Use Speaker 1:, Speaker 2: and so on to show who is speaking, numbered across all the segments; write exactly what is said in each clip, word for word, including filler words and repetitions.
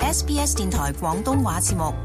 Speaker 1: S B S 電台廣東話節目。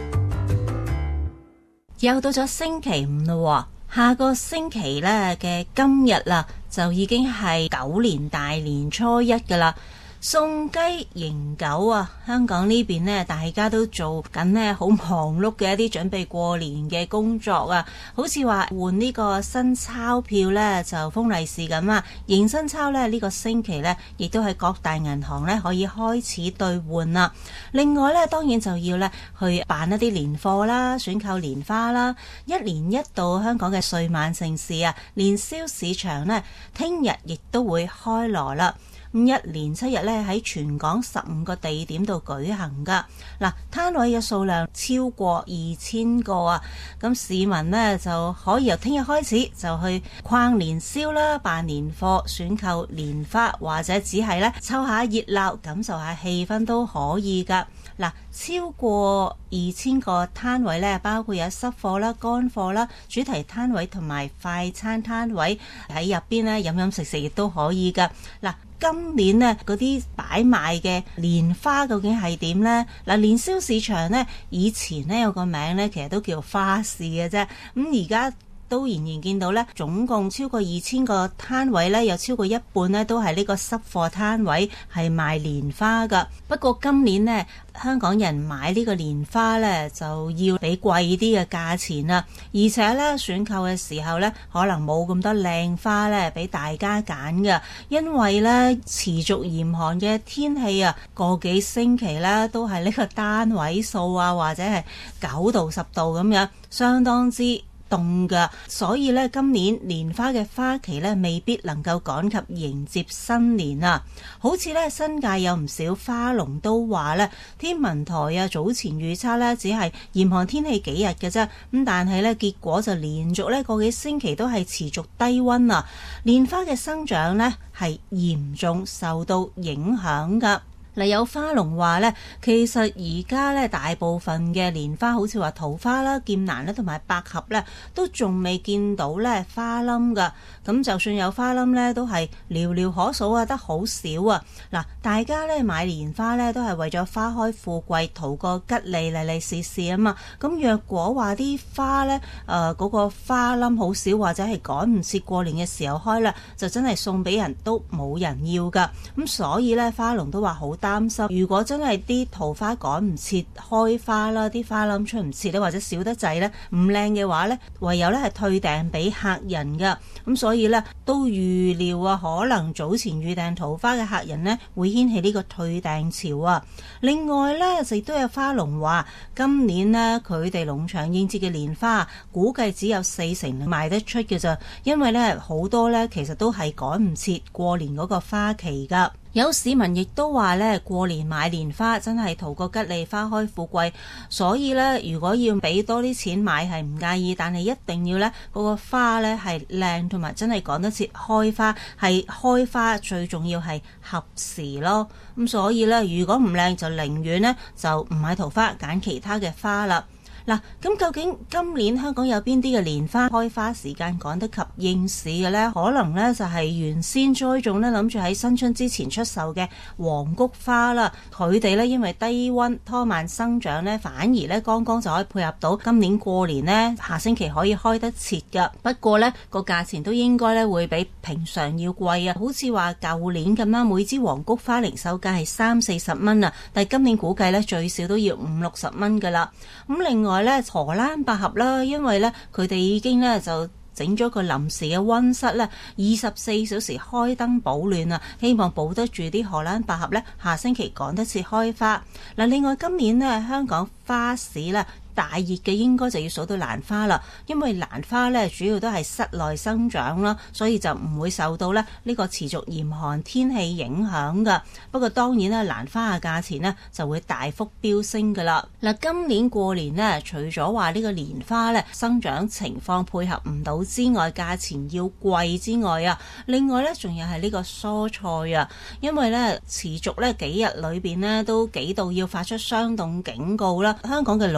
Speaker 2: 又到咗星期五咯，下個星期咧嘅今日啦，就已經係狗年大年初一噶啦。送雞迎狗啊，香港呢邊呢，大家都做緊呢好忙碌嘅一啲準備過年嘅工作啊，好似話換呢個新鈔票呢，就封利是咁啊，迎新鈔呢，呢、呢個星期呢，亦都喺各大銀行呢可以開始兌換啦。另外呢，當然就要呢去辦一啲年貨啦，選購年花啦。一年一度香港嘅歲晚盛事啊，年宵市場呢，聽日亦都會開鑼啦。咁一連七日咧喺全港十五個地點度舉行噶，嗱，攤位嘅數量超過二千個啊！咁市民呢就可以由聽日開始就去逛年宵啦、辦年貨、選購年花，或者只係咧湊下熱鬧、感受下氣氛都可以噶。嗱，超過二千個攤位咧，包括有濕貨啦、乾貨啦、主題攤位同埋快餐攤位，喺入邊咧飲飲食食亦都可以噶。嗱，今年呢嗰啲擺賣嘅年花究竟係點呢？嗱，年宵市場呢，以前呢有個名呢，其實都叫花市嘅啫。咁而家都仍然見到呢，總共超過二千個攤位呢，有超過一半呢都係呢個濕貨攤位，係賣年花噶。不過今年呢，香港人買呢個年花呢，就要俾貴啲嘅價錢啦，而且呢，選購嘅時候呢，可能冇咁多靚花呢俾大家揀㗎，因為呢，持續嚴寒嘅天氣啊，個幾星期呢都係呢個單位數啊，或者係九度十度咁樣，相當之凍噶，所以咧今年年花嘅花期咧未必能夠趕及迎接新年啊！好似咧新界有唔少花農都話咧，天文台啊早前預測咧只係嚴寒天氣幾日嘅啫，咁但係咧結果就連續咧個幾星期都係持續低溫啊！年花嘅生長咧係嚴重受到影響噶。嗱，有花農話咧，其實而家咧大部分嘅年花，好似話桃花啦、劍蘭啦同埋百合咧，都仲未見到咧花冧噶。咁就算有花冧咧，都係寥寥可數啊，得好少啊。嗱，大家咧買年花咧都係為咗花開富貴，圖個吉利利利是是啊嘛。咁若果話啲花咧，誒、呃、嗰、嗰個花冧好少，或者係趕唔切過年嘅時候開啦，就真係送俾人都冇人要噶。咁所以咧，花農都話好擔心，如果真係啲桃花趕唔切開花啦，啲花冧出唔切咧，或者少得滯咧，唔靚嘅話咧，唯有咧係退訂俾客人噶。咁所以咧都預料啊，可能早前預訂桃花嘅客人咧會掀起呢個退訂潮啊。另外咧，亦都有花農話，今年呢，佢哋農場應節嘅年花估計只有四成賣得出嘅咋，因為咧好多咧其實都係趕唔切過年嗰個花期噶。有市民亦都話咧，過年買年花真係圖個吉利，花開富貴，所以咧如果要俾多啲錢買係唔介意，但係一定要咧嗰個花咧係靚，同埋真係趕得切開花，係開花最重要係合時咯。咁所以咧，如果唔靚就寧願咧就唔買桃花，揀其他嘅花啦。嗱，咁究竟今年香港有邊啲嘅年花開花時間趕得及應市嘅呢？可能呢就係原先栽種呢，諗住喺新春之前出售嘅黃菊花啦。佢哋呢因為低溫拖慢生長呢，反而呢剛剛就可以配合到今年過年呢，下星期可以開得切㗎。不過呢個價錢都應該呢會比平常要貴啊。好似話舊年咁啦，每支黃菊花零售價係三四十蚊啊，但係今年估計呢最少都要五六十蚊㗎啦。咁另外咧荷蘭百合啦，因為咧佢哋已經咧就整咗個臨時嘅溫室咧，二十四小時開燈保暖啊，希望保得住啲荷蘭百合咧，下星期趕得切開花。嗱，另外今年呢，香港花市咧大熱嘅應該就要數到蘭花啦，因為蘭花咧主要都係室內生長啦，所以就唔會受到咧呢個持續嚴寒天氣影響噶。不過當然啦，蘭花嘅價錢呢就會大幅飆升噶啦。嗱，今年過年呢，除咗話呢個蓮花咧生長情況配合唔到之外，價錢要貴之外啊，另外咧仲有係呢個蔬菜啊，因為咧持續咧幾日裏邊呢都幾度要發出霜凍警告啦。香港嘅農場呢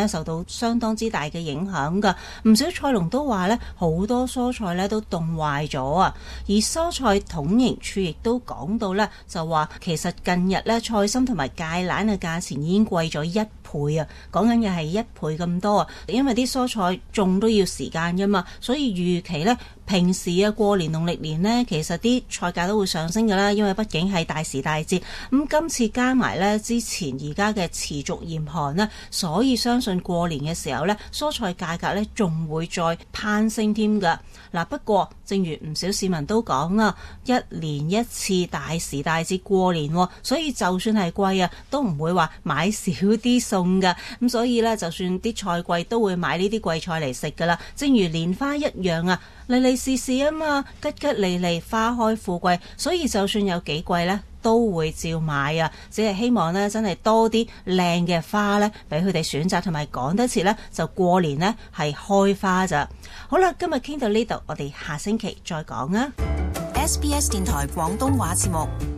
Speaker 2: 呢受到相當之大嘅影響㗎。唔少菜農都話呢，好多蔬菜呢都凍壞咗啊。而蔬菜統營處亦都講到呢，就話其實近日呢，菜心同埋芥蘭嘅價錢已經貴咗一倍啊，講緊嘅係一倍咁多啊。因為啲蔬菜種都要時間㗎嘛，所以預期呢，平時啊過年農曆年呢，其實啲菜價都會上升㗎啦，因為畢竟係大時大節。咁今次加埋呢，之前而家嘅持續嚴寒呢，所以相信過年嘅時候呢，蔬菜價格呢仲會再攀升添㗎。嗱，不過正如唔少市民都講啊，一年一次大時大節過年，所以就算係貴啊，都唔會話買少啲餸㗎。咁所以呢，就算啲菜貴，都會買呢啲貴菜嚟食㗎啦。正如蓮花一樣啊，利利是是啊嘛，吉吉利利，花開富貴，所以就算有幾貴呢，都會照買啊。只係希望呢，真係多啲靚嘅花呢，俾佢哋選擇，同埋趕得切呢，就過年呢係開花咋。好啦，今日傾到呢度，我哋下星期再講啊。
Speaker 1: S B S 電台廣東話節目。